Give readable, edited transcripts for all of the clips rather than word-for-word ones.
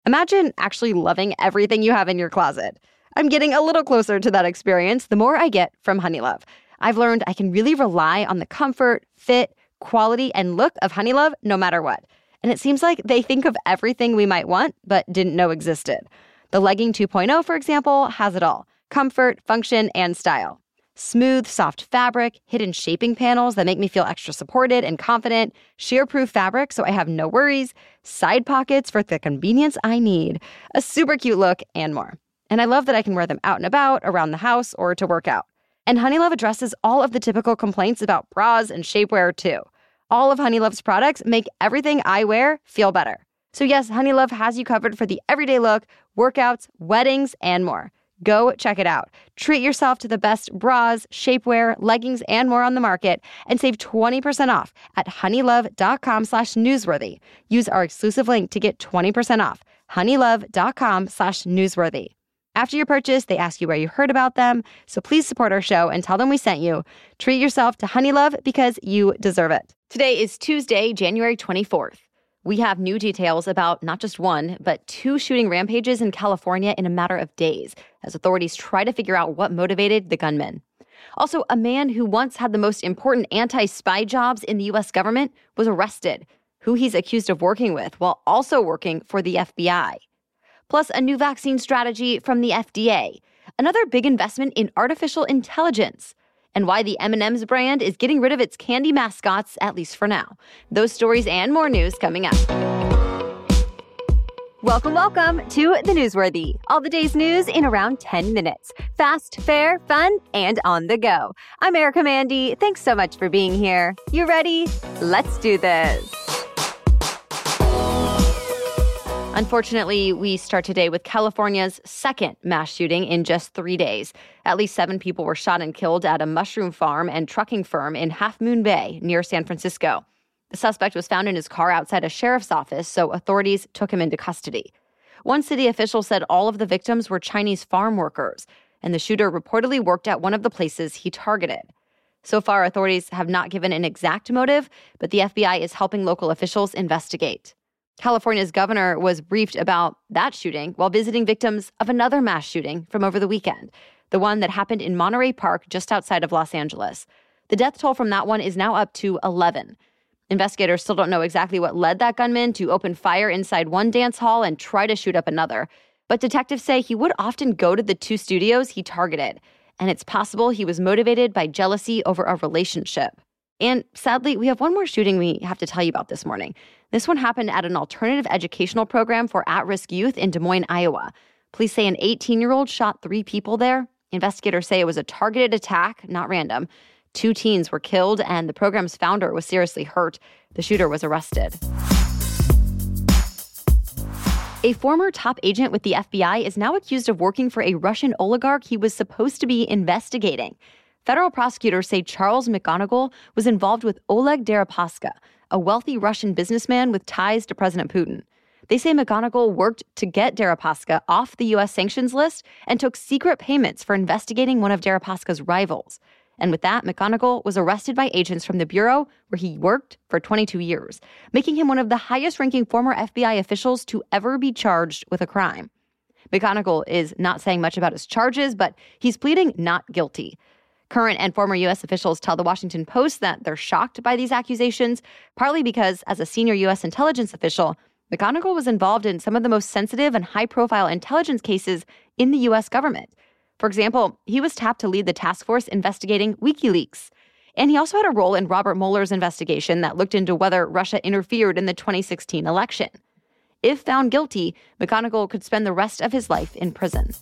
Imagine actually loving everything you have in your closet. I'm getting a little closer to that experience the more I get from Honeylove. I've learned I can really rely on the comfort, fit, quality, and look of Honeylove no matter what. And it seems like they think of everything we might want but didn't know existed. The Legging 2.0, for example, has it all: comfort, function, and style. Smooth, soft fabric, hidden shaping panels that make me feel extra supported and confident, shear-proof fabric so I have no worries, side pockets for the convenience I need, a super cute look, and more. And I love that I can wear them out and about, around the house, or to work out. And Honeylove addresses all of the typical complaints about bras and shapewear, too. All of Honeylove's products make everything I wear feel better. So yes, Honeylove has you covered for the everyday look, workouts, weddings, and more. Go check it out. Treat yourself to the best bras, shapewear, leggings, and more on the market and save 20% off at honeylove.com/newsworthy. Use our exclusive link to get 20% off. honeylove.com/newsworthy. After your purchase, they ask you where you heard about them, so please support our show and tell them we sent you. Treat yourself to Honeylove because you deserve it. Today is Tuesday, January 24th. We have new details about not just one, but two shooting rampages in California in a matter of days, as authorities try to figure out what motivated the gunmen. Also, a man who once had the most important anti-spy jobs in the U.S. government was arrested, who he's accused of working with while also working for the FBI. Plus, a new vaccine strategy from the FDA, another big investment in artificial intelligence, and why the M&M's brand is getting rid of its candy mascots, at least for now. Those stories and more news coming up. Welcome to The Newsworthy. All the day's news in around 10 minutes. Fast, fair, fun, and on the go. I'm Erica Mandy. Thanks so much for being here. You ready? Let's do this. Unfortunately, we start today with California's second mass shooting in just 3 days. At least 7 people were shot and killed at a mushroom farm and trucking firm in Half Moon Bay near San Francisco. The suspect was found in his car outside a sheriff's office, so authorities took him into custody. One city official said all of the victims were Chinese farm workers, and the shooter reportedly worked at one of the places he targeted. So far, authorities have not given an exact motive, but the FBI is helping local officials investigate. California's governor was briefed about that shooting while visiting victims of another mass shooting from over the weekend, the one that happened in Monterey Park just outside of Los Angeles. The death toll from that one is now up to 11. Investigators still don't know exactly what led that gunman to open fire inside one dance hall and try to shoot up another. But detectives say he would often go to the 2 studios he targeted, and it's possible he was motivated by jealousy over a relationship. And sadly, we have one more shooting we have to tell you about this morning. This one happened at an alternative educational program for at-risk youth in Des Moines, Iowa. Police say an 18-year-old shot 3 people there. Investigators say it was a targeted attack, not random. 2 teens were killed, and the program's founder was seriously hurt. The shooter was arrested. A former top agent with the FBI is now accused of working for a Russian oligarch he was supposed to be investigating. Federal prosecutors say Charles McGonigal was involved with Oleg Deripaska, a wealthy Russian businessman with ties to President Putin. They say McGonigal worked to get Deripaska off the U.S. sanctions list and took secret payments for investigating one of Deripaska's rivals. And with that, McGonigal was arrested by agents from the bureau where he worked for 22 years, making him one of the highest-ranking former FBI officials to ever be charged with a crime. McGonigal is not saying much about his charges, but he's pleading not guilty. Current and former U.S. officials tell the Washington Post that they're shocked by these accusations, partly because, as a senior U.S. intelligence official, McGonigal was involved in some of the most sensitive and high-profile intelligence cases in the U.S. government. For example, he was tapped to lead the task force investigating WikiLeaks. And he also had a role in Robert Mueller's investigation that looked into whether Russia interfered in the 2016 election. If found guilty, McGonigal could spend the rest of his life in prison.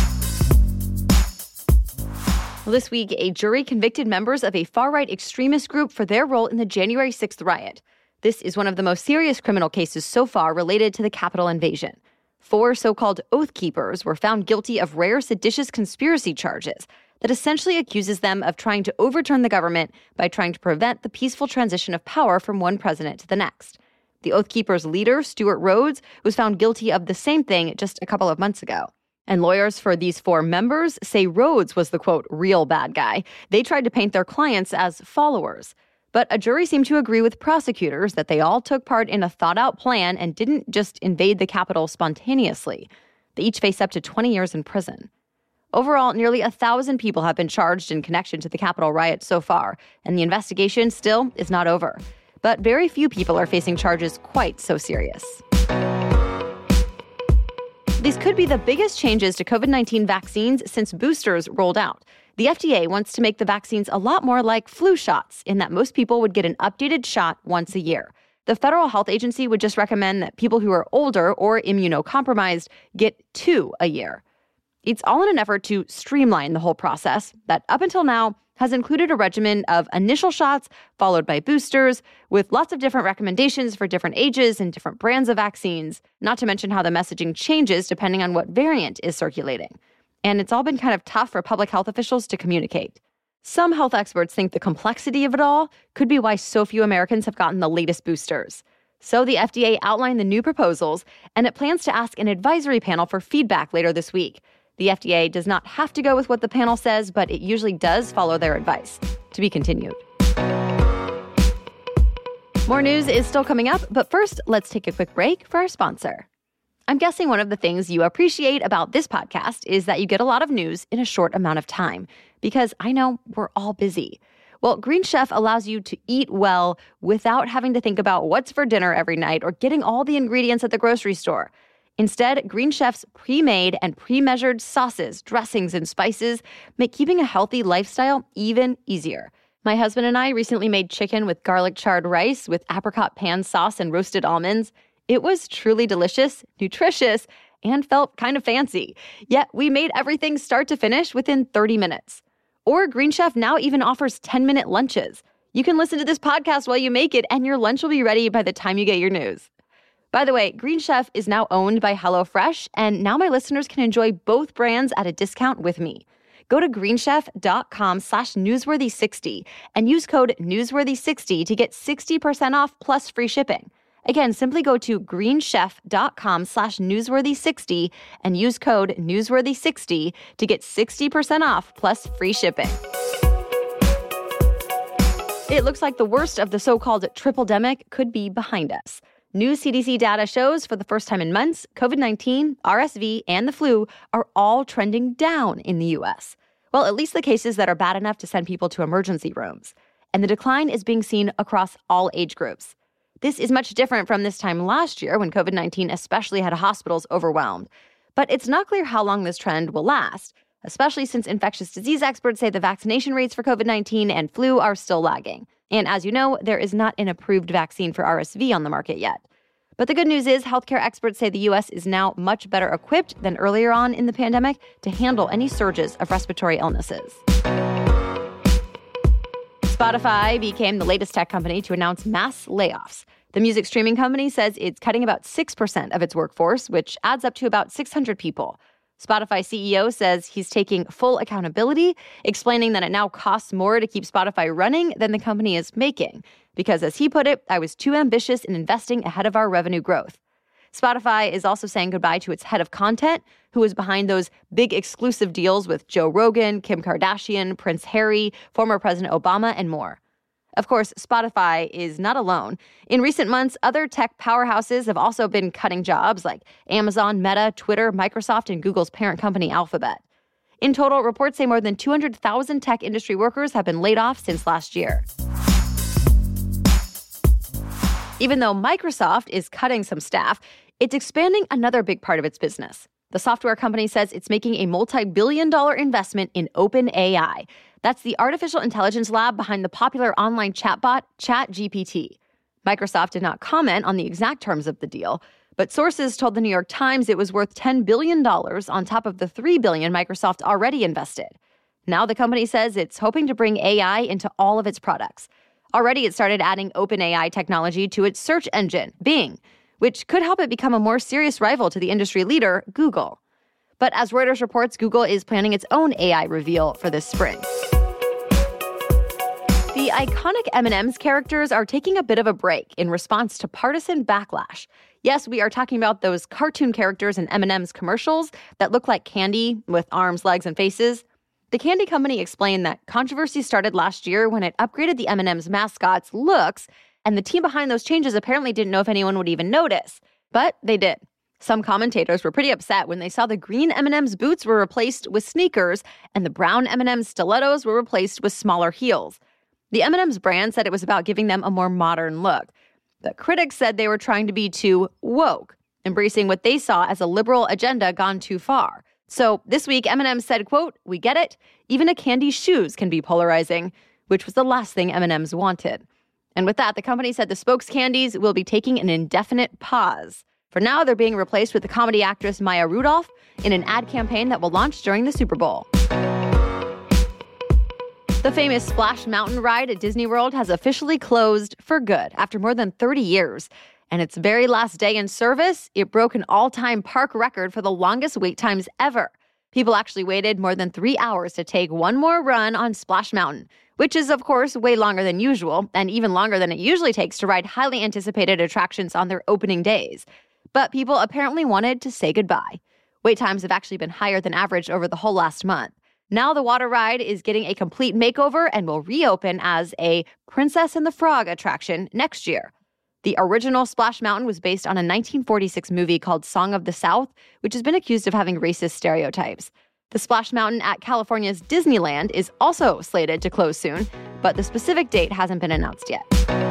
This week, a jury convicted members of a far-right extremist group for their role in the January 6th riot. This is one of the most serious criminal cases so far related to the Capitol invasion. 4 so-called Oath Keepers were found guilty of rare seditious conspiracy charges that essentially accuses them of trying to overturn the government by trying to prevent the peaceful transition of power from one president to the next. The Oath Keepers' leader, Stuart Rhodes, was found guilty of the same thing just a couple of months ago. And lawyers for these 4 members say Rhodes was the, quote, real bad guy. They tried to paint their clients as followers. But a jury seemed to agree with prosecutors that they all took part in a thought-out plan and didn't just invade the Capitol spontaneously. They each face up to 20 years in prison. Overall, nearly 1,000 people have been charged in connection to the Capitol riot so far, and the investigation still is not over. But very few people are facing charges quite so serious. These could be the biggest changes to COVID-19 vaccines since boosters rolled out. The FDA wants to make the vaccines a lot more like flu shots, in that most people would get an updated shot once a year. The Federal Health Agency would just recommend that people who are older or immunocompromised get 2 a year. It's all in an effort to streamline the whole process that, up until now, has included a regimen of initial shots followed by boosters, with lots of different recommendations for different ages and different brands of vaccines, not to mention how the messaging changes depending on what variant is circulating. And it's all been kind of tough for public health officials to communicate. Some health experts think the complexity of it all could be why so few Americans have gotten the latest boosters. So the FDA outlined the new proposals, and it plans to ask an advisory panel for feedback later this week. The FDA does not have to go with what the panel says, but it usually does follow their advice. To be continued. More news is still coming up, but first, let's take a quick break for our sponsor. I'm guessing one of the things you appreciate about this podcast is that you get a lot of news in a short amount of time, because I know we're all busy. Well, Green Chef allows you to eat well without having to think about what's for dinner every night or getting all the ingredients at the grocery store. Instead, Green Chef's pre-made and pre-measured sauces, dressings, and spices make keeping a healthy lifestyle even easier. My husband and I recently made chicken with garlic charred rice with apricot pan sauce and roasted almonds. It was truly delicious, nutritious, and felt kind of fancy. Yet we made everything start to finish within 30 minutes. Or Green Chef now even offers 10-minute lunches. You can listen to this podcast while you make it, and your lunch will be ready by the time you get your news. By the way, Green Chef is now owned by HelloFresh, and now my listeners can enjoy both brands at a discount with me. Go to greenchef.com/newsworthy60 and use code newsworthy60 to get 60% off plus free shipping. Again, simply go to greenchef.com/newsworthy60 and use code newsworthy60 to get 60% off plus free shipping. It looks like the worst of the so-called triple-demic could be behind us. New CDC data shows for the first time in months, COVID-19, RSV, and the flu are all trending down in the U.S. Well, at least the cases that are bad enough to send people to emergency rooms. And the decline is being seen across all age groups. This is much different from this time last year when COVID-19 especially had hospitals overwhelmed. But it's not clear how long this trend will last, especially since infectious disease experts say the vaccination rates for COVID-19 and flu are still lagging. And as you know, there is not an approved vaccine for RSV on the market yet. But the good news is healthcare experts say the U.S. is now much better equipped than earlier on in the pandemic to handle any surges of respiratory illnesses. Spotify became the latest tech company to announce mass layoffs. The music streaming company says it's cutting about 6% of its workforce, which adds up to about 600 people. Spotify CEO says he's taking full accountability, explaining that it now costs more to keep Spotify running than the company is making. Because, as he put it, I was too ambitious in investing ahead of our revenue growth. Spotify is also saying goodbye to its head of content, who was behind those big exclusive deals with Joe Rogan, Kim Kardashian, Prince Harry, former President Obama, and more. Of course, Spotify is not alone. In recent months, other tech powerhouses have also been cutting jobs like Amazon, Meta, Twitter, Microsoft, and Google's parent company, Alphabet. In total, reports say more than 200,000 tech industry workers have been laid off since last year. Even though Microsoft is cutting some staff, it's expanding another big part of its business. The software company says it's making a multi-billion-dollar investment in OpenAI. That's the artificial intelligence lab behind the popular online chatbot, ChatGPT. Microsoft did not comment on the exact terms of the deal, but sources told the New York Times it was worth $10 billion on top of the $3 billion Microsoft already invested. Now the company says it's hoping to bring AI into all of its products. Already it started adding OpenAI technology to its search engine, Bing, which could help it become a more serious rival to the industry leader, Google. But as Reuters reports, Google is planning its own AI reveal for this spring. The iconic M&M's characters are taking a bit of a break in response to partisan backlash. Yes, we are talking about those cartoon characters in M&M's commercials that look like candy with arms, legs, and faces. The candy company explained that controversy started last year when it upgraded the M&M's mascot's looks, and the team behind those changes apparently didn't know if anyone would even notice. But they did. Some commentators were pretty upset when they saw the green M&M's boots were replaced with sneakers and the brown M&M's stilettos were replaced with smaller heels. The M&M's brand said it was about giving them a more modern look. But critics said they were trying to be too woke, embracing what they saw as a liberal agenda gone too far. So this week, M&M said, quote, "We get it. Even a candy's shoes can be polarizing," which was the last thing M&M's wanted. And with that, the company said the spokes candies will be taking an indefinite pause. For now, they're being replaced with the comedy actress Maya Rudolph in an ad campaign that will launch during the Super Bowl. The famous Splash Mountain ride at Disney World has officially closed for good after more than 30 years. And its very last day in service, it broke an all-time park record for the longest wait times ever. People actually waited more than 3 hours to take one more run on Splash Mountain, which is, of course, way longer than usual and even longer than it usually takes to ride highly anticipated attractions on their opening days. But people apparently wanted to say goodbye. Wait times have actually been higher than average over the whole last month. Now the water ride is getting a complete makeover and will reopen as a Princess and the Frog attraction next year. The original Splash Mountain was based on a 1946 movie called Song of the South, which has been accused of having racist stereotypes. The Splash Mountain at California's Disneyland is also slated to close soon, but the specific date hasn't been announced yet.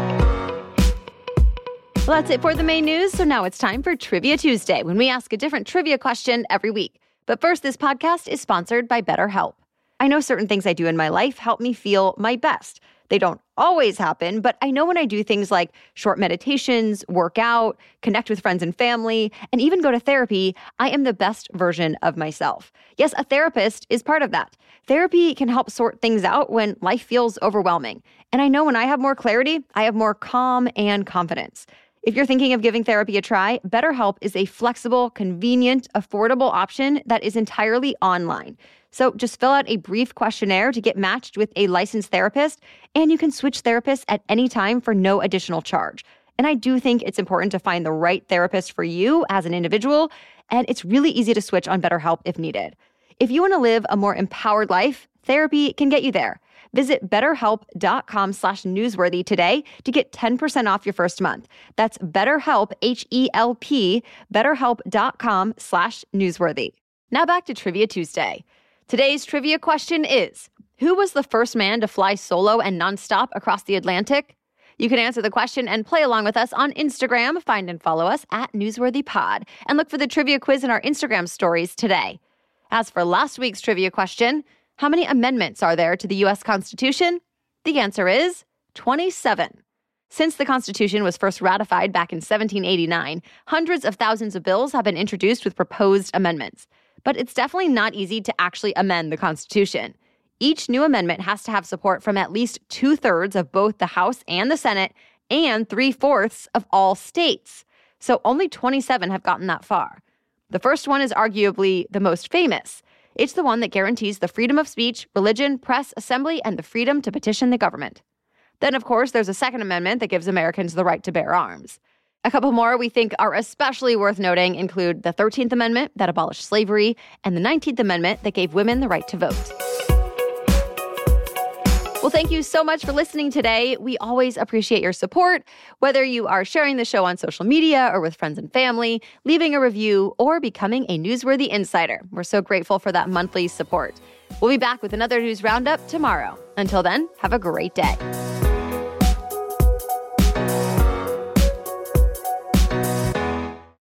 Well, that's it for the main news, so now it's time for Trivia Tuesday, when we ask a different trivia question every week. But first, this podcast is sponsored by BetterHelp. I know certain things I do in my life help me feel my best. They don't always happen, but I know when I do things like short meditations, work out, connect with friends and family, and even go to therapy, I am the best version of myself. Yes, a therapist is part of that. Therapy can help sort things out when life feels overwhelming. And I know when I have more clarity, I have more calm and confidence. If you're thinking of giving therapy a try, BetterHelp is a flexible, convenient, affordable option that is entirely online. So just fill out a brief questionnaire to get matched with a licensed therapist, and you can switch therapists at any time for no additional charge. And I do think it's important to find the right therapist for you as an individual, and it's really easy to switch on BetterHelp if needed. If you want to live a more empowered life, therapy can get you there. Visit betterhelp.com/newsworthy today to get 10% off your first month. That's BetterHelp, H-E-L-P, betterhelp.com/newsworthy. Now back to Trivia Tuesday. Today's trivia question is, who was the first man to fly solo and nonstop across the Atlantic? You can answer the question and play along with us on Instagram. Find and follow us at NewsworthyPod and look for the trivia quiz in our Instagram stories today. As for last week's trivia question, how many amendments are there to the U.S. Constitution? The answer is 27. Since the Constitution was first ratified back in 1789, hundreds of thousands of bills have been introduced with proposed amendments. But it's definitely not easy to actually amend the Constitution. Each new amendment has to have support from at least 2/3 of both the House and the Senate and 3/4 of all states. So only 27 have gotten that far. The first one is arguably the most famous. It's the one that guarantees the freedom of speech, religion, press, assembly, and the freedom to petition the government. Then, of course, there's a Second Amendment that gives Americans the right to bear arms. A couple more we think are especially worth noting include the 13th Amendment that abolished slavery and the 19th Amendment that gave women the right to vote. Well, thank you so much for listening today. We always appreciate your support, whether you are sharing the show on social media or with friends and family, leaving a review, or becoming a Newsworthy Insider. We're so grateful for that monthly support. We'll be back with another news roundup tomorrow. Until then, have a great day.